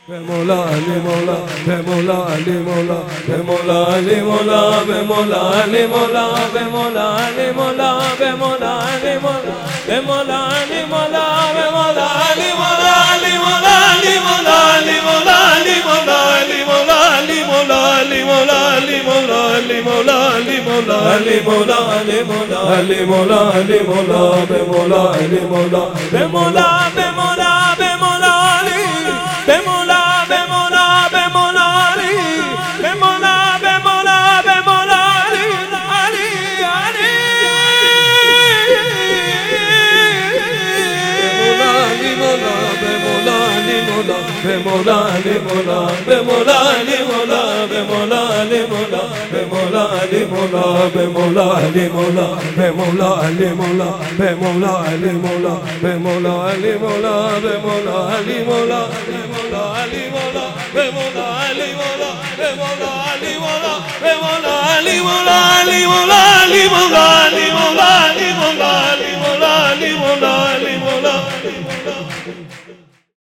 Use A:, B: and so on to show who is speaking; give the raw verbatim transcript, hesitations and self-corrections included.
A: به مولا علی مولا به مولا علی مولا به مولا علی مولا به مولا علی مولا به مولا علی مولا به مولا علی مولا به مولا علی مولا به مولا علی مولا علی مولا علی مولا علی مولا علی مولا علی مولا علی مولا علی مولا علی مولا علی مولا علی مولا علی مولا علی مولا علی مولا علی مولا به مولا علی مولا به مولا به مولا به مولا علی به مولا به مولا به مولا علی به مولا به مولا به مولا علی علی علی به مولا علی مولا به مولا علی مولا به مولا علی مولا به مولا علی مولا به مولا علی مولا به مولا علی مولا به مولا علی مولا به مولا علی مولا به مولا علی مولا به مولا علی مولا به مولا علی مولا به مولا علی مولا به مولا علی مولا به مولا علی مولا علی مولا علی مولا علی مولا علی مولا علی مولا علی مولا علی مولا